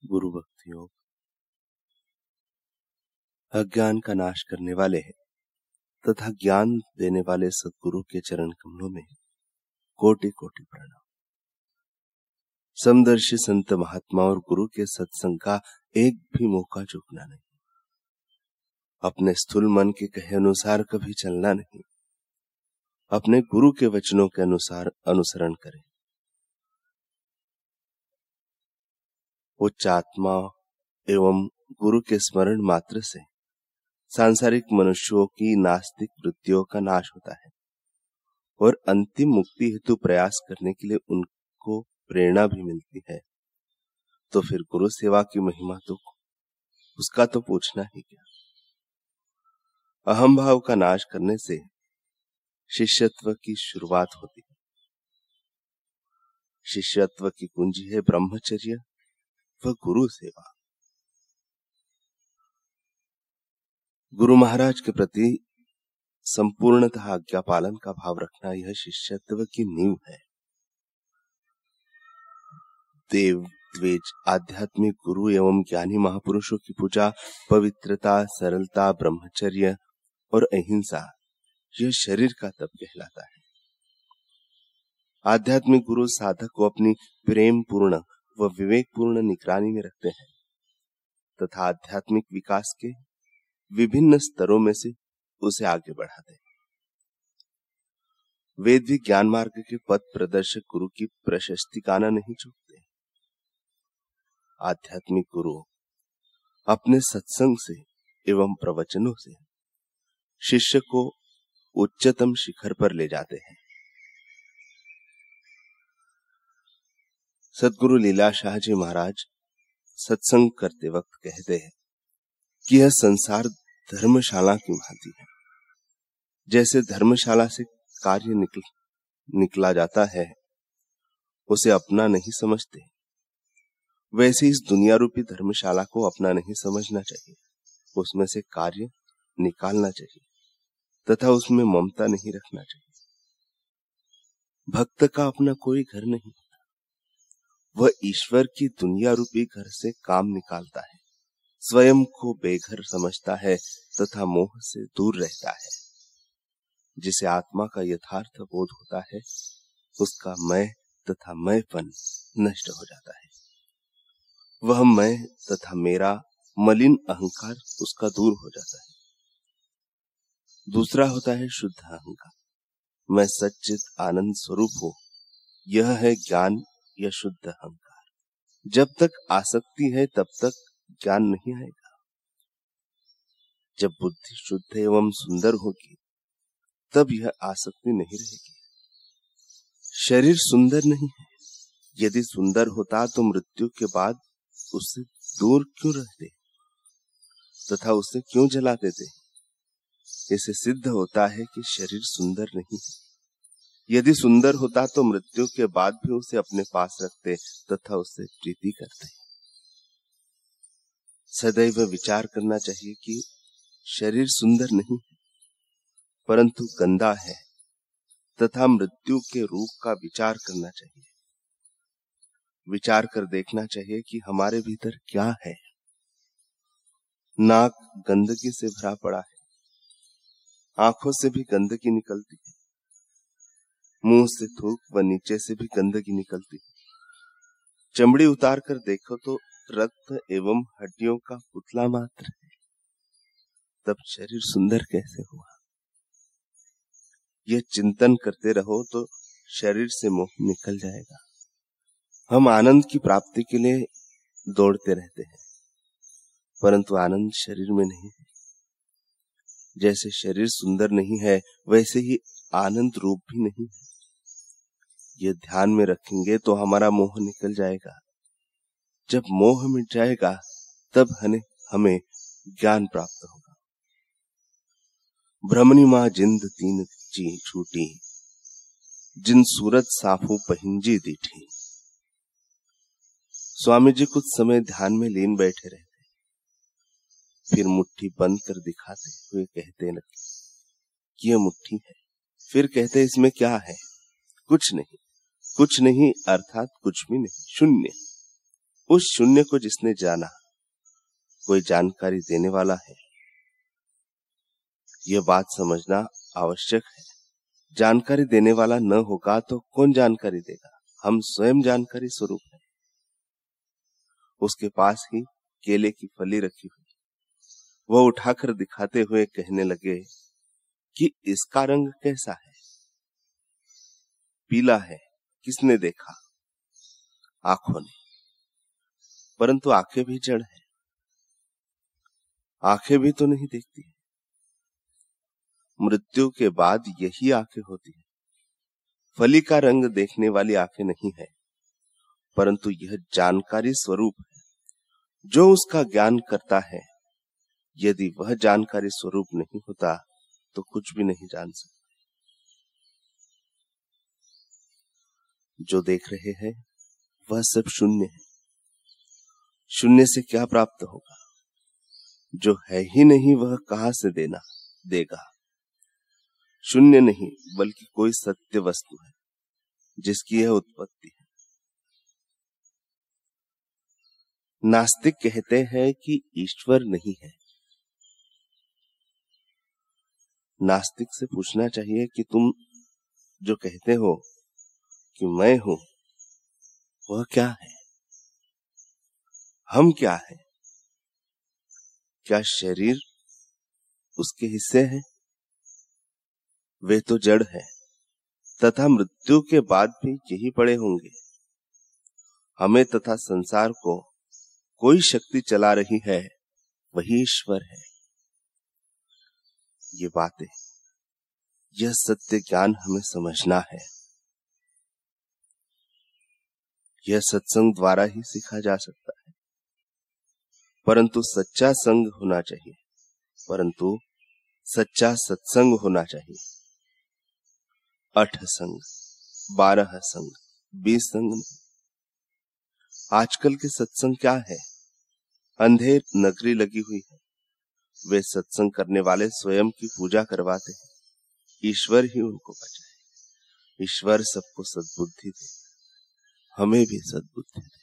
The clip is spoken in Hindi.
गुरु भक्ति योग अज्ञान का नाश करने वाले हैं तथा ज्ञान देने वाले सद्गुरु के चरण कमलों में कोटि कोटि प्रणाम। समदर्शी संत महात्मा और गुरु के सत्संग का एक भी मौका चूकना नहीं। अपने स्थूल मन के कहे अनुसार कभी चलना नहीं, अपने गुरु के वचनों के अनुसार अनुसरण करें। उच्च आत्मा एवं गुरु के स्मरण मात्र से सांसारिक मनुष्यों की नास्तिक वृत्तियों का नाश होता है और अंतिम मुक्ति हेतु प्रयास करने के लिए उनको प्रेरणा भी मिलती है। तो फिर गुरु सेवा की महिमा तो उसका तो पूछना ही क्या। अहम भाव का नाश करने से शिष्यत्व की शुरुआत होती है। शिष्यत्व की कुंजी है ब्रह्मचर्य व गुरु सेवा। गुरु महाराज के प्रति संपूर्णतः आज्ञा पालन का भाव रखना यह शिष्यत्व की नींव है। देव द्वेज आध्यात्मिक गुरु एवं ज्ञानी महापुरुषों की पूजा पवित्रता, सरलता, ब्रह्मचर्य और अहिंसा यह शरीर का तप कहलाता है। आध्यात्मिक गुरु साधक को अपनी प्रेम पूर्ण व विवेक पूर्ण निगरानी में रखते हैं तथा आध्यात्मिक विकास के विभिन्न स्तरों में से उसे आगे बढ़ाते हैं। वेद ज्ञान मार्ग के पथ प्रदर्शक गुरु की प्रशस्ति गाना नहीं चूकते। आध्यात्मिक गुरु अपने सत्संग से एवं प्रवचनों से शिष्य को उच्चतम शिखर पर ले जाते हैं। सद्गुरु लीलाशाह जी महाराज सत्संग करते वक्त कहते हैं कि यह संसार धर्मशाला की भांति है। जैसे धर्मशाला से कार्य निकला जाता है, उसे अपना नहीं समझते, वैसे इस दुनिया रूपी धर्मशाला को अपना नहीं समझना चाहिए। उसमें से कार्य निकालना चाहिए तथा उसमें ममता नहीं रखना चाहिए। भक्त का अपना कोई घर नहीं, वह ईश्वर की दुनिया रूपी घर से काम निकालता है, स्वयं को बेघर समझता है तथा मोह से दूर रहता है। जिसे आत्मा का यथार्थ बोध होता है, उसका मैं तथा मैंपन नष्ट हो जाता है। वह मैं तथा मेरा मलिन अहंकार उसका दूर हो जाता है। दूसरा होता है शुद्ध अहंकार। मैं सच्चित आनंद स्वरूप हूं, यह है ज्ञान या शुद्ध अहंकार। जब तक आसक्ति है तब तक ज्ञान नहीं आएगा। जब बुद्धि शुद्ध एवं सुंदर होगी तब यह आसक्ति नहीं रहेगी। शरीर सुंदर नहीं है। यदि सुंदर होता तो मृत्यु के बाद उससे दूर क्यों रहते तथा उसे क्यों जलाते थे। इससे सिद्ध होता है कि शरीर सुंदर नहीं है। यदि सुंदर होता तो मृत्यु के बाद भी उसे अपने पास रखते तथा उससे प्रीति करते। सदैव विचार करना चाहिए कि शरीर सुंदर नहीं है परंतु गंदा है तथा मृत्यु के रूप का विचार करना चाहिए। विचार कर देखना चाहिए कि हमारे भीतर क्या है। नाक गंदगी से भरा पड़ा है, आंखों से भी गंदगी निकलती है, मुंह से थूक व नीचे से भी गंदगी निकलती है। चमड़ी उतार कर देखो तो रक्त एवं हड्डियों का पुतला मात्र है, तब शरीर सुंदर कैसे हुआ। यह चिंतन करते रहो तो शरीर से मोह निकल जाएगा। हम आनंद की प्राप्ति के लिए दौड़ते रहते हैं परंतु आनंद शरीर में नहीं है। जैसे शरीर सुंदर नहीं है वैसे ही आनंद रूप भी नहीं है। ये ध्यान में रखेंगे तो हमारा मोह निकल जाएगा। जब मोह मिट जाएगा तब हमें ज्ञान प्राप्त होगा। ब्रह्मणी मां जिंद तीन ची छूटी, जिन सूरत साफू पहिंजी दीठी। स्वामी जी कुछ समय ध्यान में लीन बैठे रहते, फिर मुट्ठी बंद कर दिखाते हुए कहते लगे कि यह मुट्ठी है। फिर कहते इसमें क्या है। कुछ नहीं, कुछ नहीं अर्थात कुछ भी नहीं, शून्य। उस शून्य को जिसने जाना, कोई जानकारी देने वाला है, यह बात समझना आवश्यक है। जानकारी देने वाला न होगा तो कौन जानकारी देगा? हम स्वयं जानकारी स्वरूप हैं। उसके पास ही केले की फली रखी हुई, वह उठाकर दिखाते हुए कहने लगे कि इसका रंग कैसा है? पीला है। किसने देखा? आंखों ने। परंतु आंखें भी जड़ है, आंखें भी तो नहीं देखती। मृत्यु के बाद यही आंखें होती है। फली का रंग देखने वाली आंखें नहीं है, परंतु यह जानकारी स्वरूप है। जो उसका ज्ञान करता है, यदि वह जानकारी स्वरूप नहीं होता तो कुछ भी नहीं जान सकता। जो देख रहे हैं वह सब शून्य है। शून्य से क्या प्राप्त होगा? जो है ही नहीं वह कहां से देगा? शून्य नहीं बल्कि कोई सत्य वस्तु है जिसकी यह उत्पत्ति है। नास्तिक कहते हैं कि ईश्वर नहीं है। नास्तिक से पूछना चाहिए कि तुम जो कहते हो कि मैं हूं, वह क्या है? हम क्या है? क्या शरीर उसके हिस्से हैं? वे तो जड़ है तथा मृत्यु के बाद भी यही पड़े होंगे। हमें तथा संसार को कोई शक्ति चला रही है, वही ईश्वर है। ये बातें, यह सत्य ज्ञान हमें समझना है। यह सत्संग द्वारा ही सीखा जा सकता है, परंतु सच्चा संग होना चाहिए, परंतु सच्चा सत्संग होना चाहिए। 8 संग, 12 संग, 20 संग नहीं। आजकल के सत्संग क्या है? अंधेर नगरी लगी हुई है। वे सत्संग करने वाले स्वयं की पूजा करवाते हैं। ईश्वर ही उनको बचाए। ईश्वर सबको सद्बुद्धि दे, हमें भी सद्बुद्धि दे।